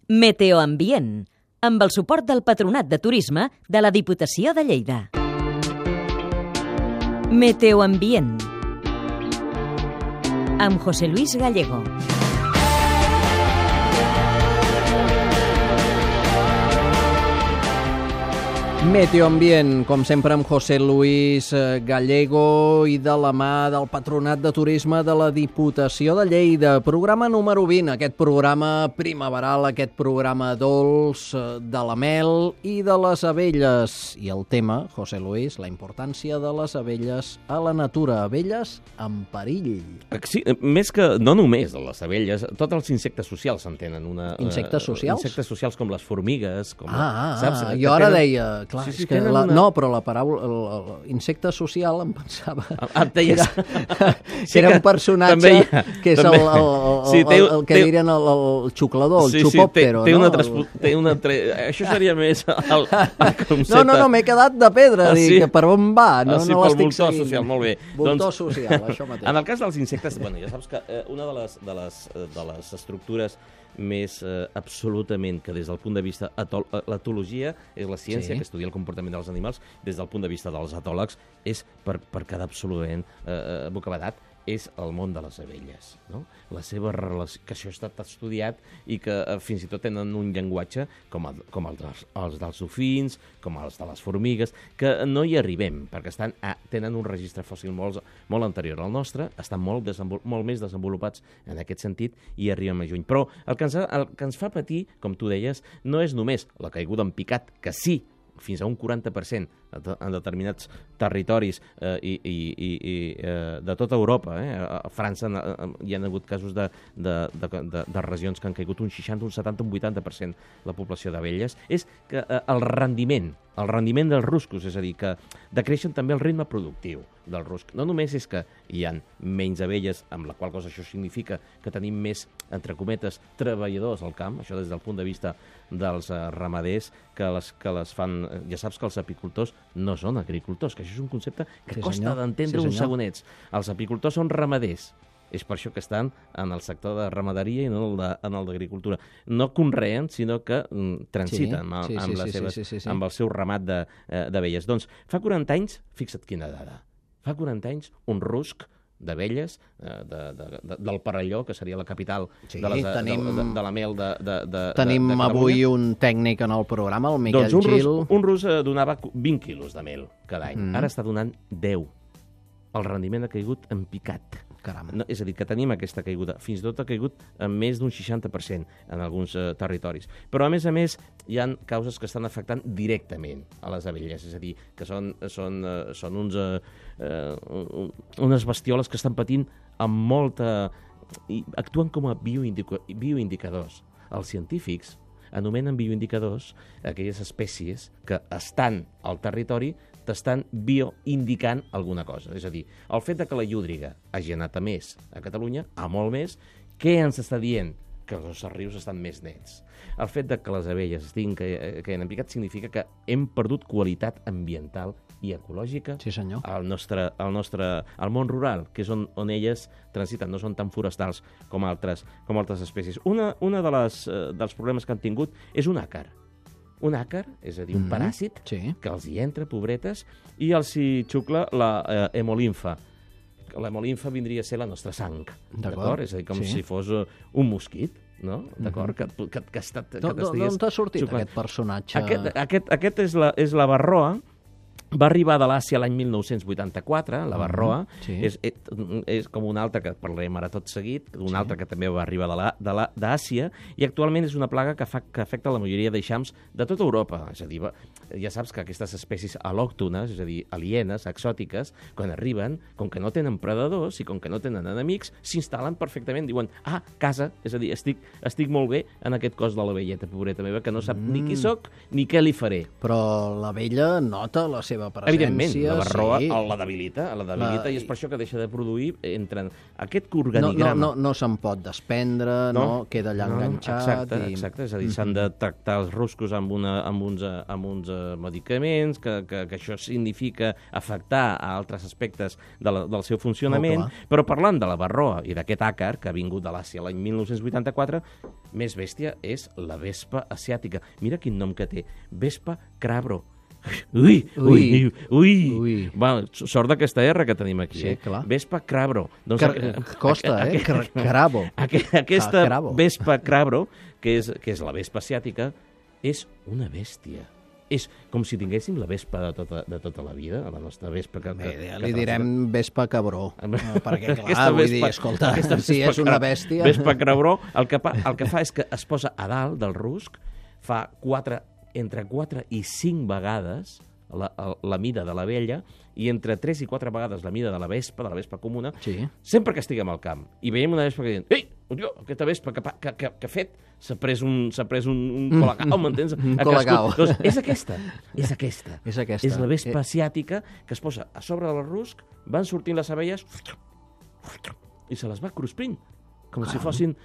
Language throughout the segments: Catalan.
Meteoambient, amb el suport del Patronat de Turisme de la Diputació de Lleida. Meteoambient, amb José Luis Gallego. Meteoambient, com sempre amb José Luis Gallego i de la mà del Patronat de Turisme de la Diputació de Lleida. Programa número 20, aquest programa primaveral, aquest programa dolç de la mel i de les abelles. I el tema, José Luis, la importància de les abelles a la natura. Abelles en perill. Sí, més que, no només les abelles, tots els insectes socials en tenen una... Insectes socials? Insectes socials com les formigues, com... saps? Jo ara deia... Clar, sí, és que no, però la paraula insecte social em pensava que era un personatge que és el que dirien el xuclador, el xupòptero. Això seria més el concepte. No, m'he quedat de pedra, que per on va, no l'estic seguint. Voltor social, molt bé. Voltor social, això mateix. En el cas dels insectes, ja saps que una de les estructures més absolutament que des del punt de vista l'etologia és la ciència que estudia el comportament dels animals, des del punt de vista dels etòlegs és per quedar absolutament bocabadat, és el món de les abelles, no? La seva relació, que això ha estat estudiat i que fins i tot tenen un llenguatge com els dels dofins, com els de les formigues, que no hi arribem, perquè tenen un registre fòssil molt anterior al nostre, estan molt més desenvolupats en aquest sentit i arribem a juny. Però el que ens fa patir, com tu deies, no és només la caiguda en picat, que sí, fins a un 40% en determinats territoris de tota Europa. A França hi ha hagut casos de regions que han caigut un 60, un 70, un 80% la població d'abelles. És que el rendiment dels ruscos, és a dir, que decreixen també el ritme productiu del rusc. No només és que hi ha menys abelles, amb la qual cosa això significa que tenim més, entre cometes, treballadors al camp, això des del punt de vista dels ramaders que les fan... Ja saps que els apicultors no són agricultors, que això és un concepte que costa d'entendre uns segonets. Els apicultors són ramaders. És per això que estan en el sector de ramaderia i no en el d'agricultura. No conreen, sinó que transiten amb el seu ramat d'abelles. Doncs fa 40 anys, fixa't quina dada, fa 40 anys un rusc d'abelles del Perelló, que seria la capital de la mel de Tenim avui un tècnic en el programa, el Miquel Gil. Un rus donava 20 quilos de mel cada any. Ara està donant 10. El rendiment ha caigut en picat. No, és a dir, que tenim aquesta caiguda. Fins i tot ha caigut en més d'un 60% en alguns territoris. Però, a més, hi ha causes que estan afectant directament a les abelles. És a dir, que són unes bestioles que estan patint amb molta... i actuen com a bioindicadors. Els científics anomenen bioindicadors aquelles espècies que estan al territori t'estan bioindicant alguna cosa. És a dir, el fet que la llúdriga hagi anat a més a Catalunya, a molt més, què ens està dient? Que els rius estan més nets. El fet que les abelles que han picat significa que hem perdut qualitat ambiental i ecològica al món rural, que és on elles transiten, no són tan forestals com altres espècies. Una dels problemes que han tingut és un àcar. Un àcar, és a dir, un paràsit, que els hi entra, pobretes, i els hi xucla la hemolimfa. L'hemolimfa vindria a ser la nostra sang, d'acord? És a dir, com si fos un mosquit, no? D'acord? D'on t'ha sortit aquest personatge? Aquest és la varroa. Va arribar de l'Àsia l'any 1984, la varroa, és com una altra, que parlarem ara tot seguit, una altra que també va arribar d'Àsia, i actualment és una plaga que afecta la majoria d'eixams de tota Europa. És a dir, ja saps que aquestes espècies al·lòctones, és a dir, alienes, exòtiques, quan arriben, com que no tenen predadors i com que no tenen enemics, s'instal·len perfectament, diuen, casa, és a dir, estic molt bé en aquest cos de l'abelleta, pobreta meva, que no sap ni qui soc ni què li faré. Però l'abella nota la seva seva presència. Evidentment, la barroa la debilita, i és per això que deixa de produir entre aquest organigrama. No se'n pot desprendre, queda allà enganxat. Exacte, és a dir, s'han de tractar els ruscos amb uns medicaments, que això significa afectar a altres aspectes del seu funcionament, però parlant de la barroa i d'aquest àcar que ha vingut de l'Àsia l'any 1984, més bèstia és la vespa asiàtica. Mira quin nom que té, vespa crabro. Ui. Va, sort d'aquesta R que tenim aquí. Sí, clar. Vespa crabro. Costa, crabo. Aquesta vespa crabro, que és la vespa asiàtica, és una bèstia. És com si tinguéssim la vespa de tota la vida, la nostra vespa que li direm vespa cabró, perquè clar, vull dir, escolta, si és una bèstia... Vespa cabró, el que fa és que es posa a dalt del rusc, fa entre 4 i 5 vegades la mida de l'abella i entre 3 i 4 vegades la mida de la vespa comuna, sempre que estiguem al camp i veiem una vespa que diuen «Ei, aquesta vespa que ha fet s'ha pres un colacao, m'entens?» Un colacao. Doncs és aquesta. És la vespa asiàtica que es posa a sobre del rusc, van sortint les abelles i se les va cruspint. Com si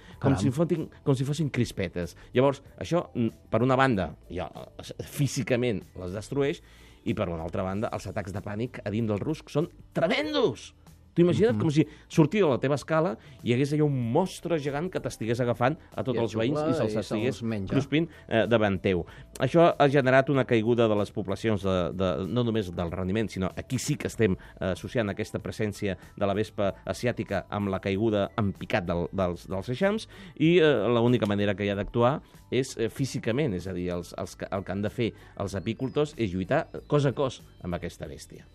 fossin crispetes. Llavors, això, per una banda, ja físicament les destrueix, i per una altra banda, els atacs de pànic a dins del rusc són tremendos. T'ho imagina't com si sortia de la teva escala i hi hagués allà un monstre gegant que t'estigués agafant a tots els veïns i se'ls estigués cruspint davant teu. Això ha generat una caiguda de les poblacions, no només del rendiment, sinó aquí sí que estem associant aquesta presència de la vespa asiàtica amb la caiguda en picat dels eixams, i l'única manera que hi ha d'actuar és físicament, és a dir, el que han de fer els apicultors és lluitar cos a cos amb aquesta bèstia.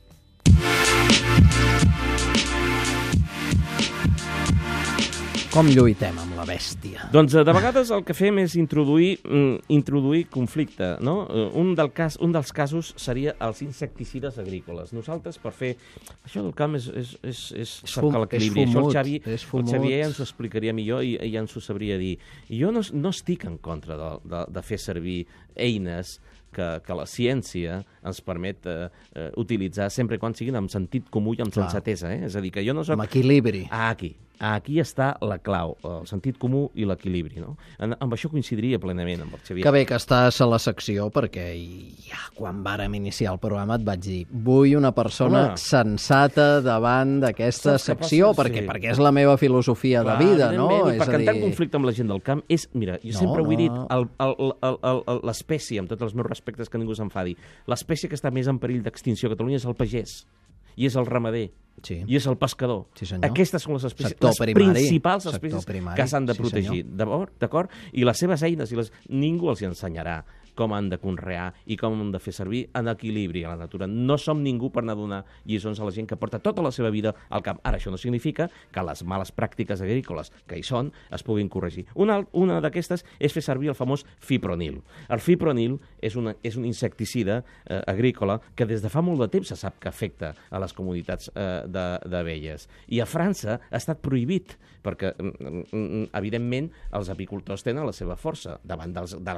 Com lluitem amb la bèstia? Doncs de vegades el que fem és introduir conflicte, no? Un dels casos seria els insecticides agrícoles. Nosaltres, per fer... Això del camp és cercar l'equilibri. Això el Xavier ens ho explicaria millor i ja ens ho sabria dir. Jo no estic en contra de fer servir eines que la ciència ens permet utilitzar sempre quan siguin amb sentit comú i amb sensatesa. És a dir, que jo no soc... Amb equilibri. Aquí està la clau, el sentit comú i l'equilibri, no? Amb això coincidiria plenament amb el Xavier. Que bé que estàs a la secció, perquè ja quan vàrem iniciar el programa et vaig dir vull una persona sensata davant d'aquesta secció, perquè és la meva filosofia de vida, no? Perquè entrar en conflicte amb la gent del camp és... Mira, jo sempre ho he dit, l'espècie, amb tots els meus respectes, que ningú s'enfadi, l'espècie que està més en perill d'extinció a Catalunya és el pagès, i és el ramader, i és el pescador. Aquestes són les espècies, les principals espècies que s'han de protegir, d'acord? I les seves eines, ningú els ensenyarà com han de conrear i com han de fer servir en equilibri a la natura. No som ningú per anar a donar lliçons a la gent que porta tota la seva vida al camp. Ara, això no significa que les males pràctiques agrícoles que hi són es puguin corregir. Una d'aquestes és fer servir el famós fipronil. El fipronil és un insecticida agrícola que des de fa molt de temps se sap que afecta a les comunitats d'abelles. I a França ha estat prohibit perquè, evidentment, els apicultors tenen la seva força davant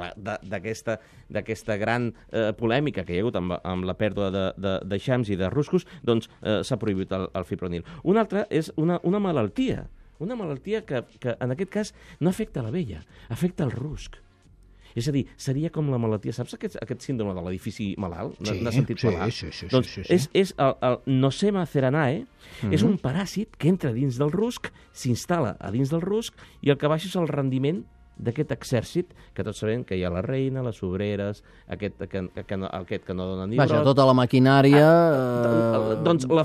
d'aquesta gran polèmica que hi ha hagut amb la pèrdua d'eixams i de ruscos, doncs s'ha prohibit el fipronil. Una altra és una malaltia que en aquest cas no afecta l'abella, afecta el rusc. És a dir, seria com la malaltia, saps aquest síndrome de l'edifici malalt? N'has sentit parlar? Sí. Doncs és el Nosema ceranae, és un paràsit que entra dins del rusc, s'instal·la a dins del rusc i el que baixa és el rendiment d'aquest exèrcit, que tots sabem que hi ha la reina, les obreres, aquest que no dona ni brot. Vaja, tota la maquinària... Doncs la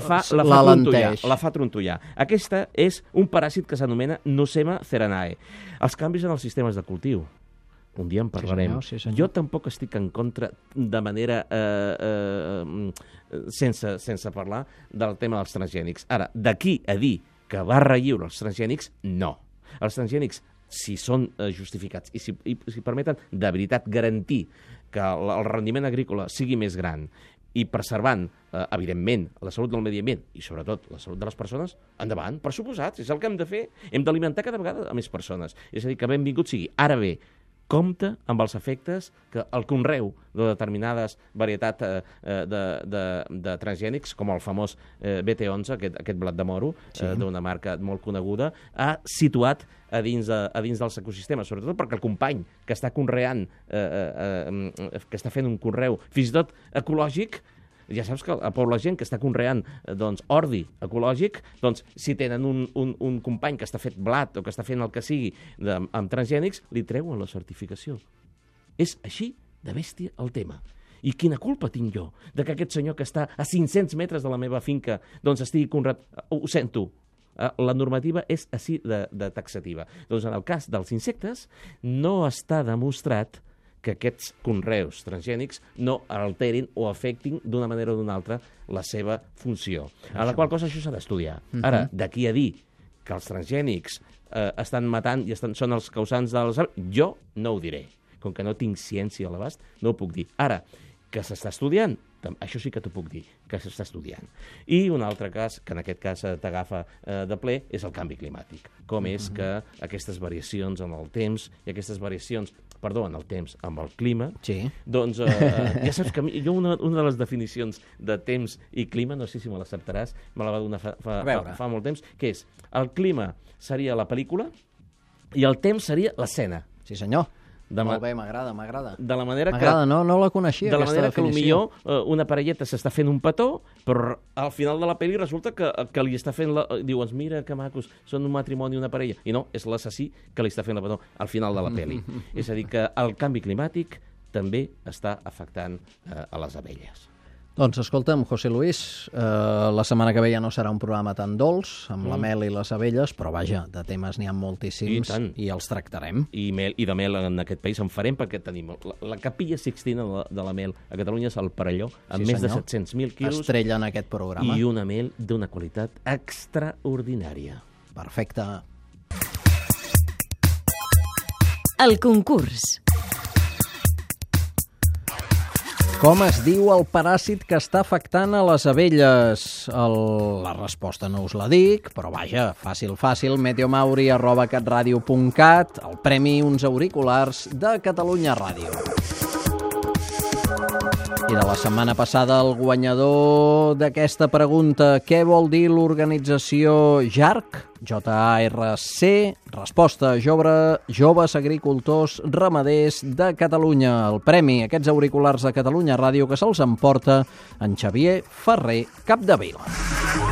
fa trontollar. Aquesta és un paràsit que s'anomena Nosema ceranae. Els canvis en els sistemes de cultiu. Un dia en parlarem. Sí, senyor. Jo tampoc estic en contra de manera sense parlar del tema dels transgènics. Ara, d'aquí a dir que barra lliure els transgènics, no. Els transgènics, si són justificats i si permeten de veritat garantir que el rendiment agrícola sigui més gran i preservant, evidentment, la salut del medi ambient i, sobretot, la salut de les persones, endavant, per suposat, és el que hem de fer. Hem d'alimentar cada vegada a més persones. És a dir, que benvingut sigui. Ara bé, compta amb els efectes que el conreu de determinades varietats de transgènics, com el famós BT11, aquest blat de moro, d'una marca molt coneguda, ha situat a dins dels ecosistemes, sobretot perquè el company que està conreant, que està fent un conreu, fins i tot ecològic, ja saps que la gent que està conreant ordi ecològic, si tenen un company que està fet blat o que està fent el que sigui amb transgènics, li treuen la certificació. És així de bèstia el tema. I quina culpa tinc jo de que aquest senyor que està a 500 metres de la meva finca estigui conreant? Ho sento, la normativa és així de taxativa. Doncs en el cas dels insectes no està demostrat que aquests conreus transgènics no alterin o afectin d'una manera o d'una altra la seva funció. A la qual cosa això s'ha d'estudiar. Ara, d'aquí a dir que els transgènics estan matant i són els causants de les... Jo no ho diré. Com que no tinc ciència a l'abast, no ho puc dir. Ara, que s'està estudiant, això sí que t'ho puc dir, que s'està estudiant. I un altre cas, que en aquest cas t'agafa de ple, és el canvi climàtic. Com és que aquestes variacions en el temps i aquestes variacions, en el temps, amb el clima, doncs ja saps que jo una de les definicions de temps i clima, no sé si me l'acceptaràs, me la va donar fa molt temps, que és el clima seria la pel·lícula i el temps seria l'escena. Sí, senyor. Molt bé, m'agrada. De la manera que... M'agrada, no la coneixia, de la aquesta manera que definició. potser una parelleta s'està fent un petó, però al final de la pel·li resulta que li està fent... Diuen, mira que macos, són un matrimoni i una parella. I no, és l'assassí que li està fent la petó al final de la pel·li. És a dir, que el canvi climàtic també està afectant a les abelles. Doncs escolta'm, José Luis, la setmana que ve ja no serà un programa tan dolç, amb la mel i les abelles, però vaja, de temes n'hi ha moltíssims i els tractarem. I de mel en aquest país en farem perquè tenim la capilla Sixtina de la mel a Catalunya és el Perelló, amb més de 700.000 quilos. Estrella en aquest programa. I una mel d'una qualitat extraordinària. Perfecte. El concurs. Com es diu el paràsit que està afectant a les abelles? La resposta no us la dic, però vaja, fàcil, meteomauri@catradio.cat, el premi uns auriculars de Catalunya Ràdio. I de la setmana passada el guanyador d'aquesta pregunta, què vol dir l'organització JARC? JARC, resposta, Joves Agricultors Ramaders de Catalunya. El premi, aquests auriculars de Catalunya Ràdio, que se'ls emporta en Xavier Ferrer Capdevila.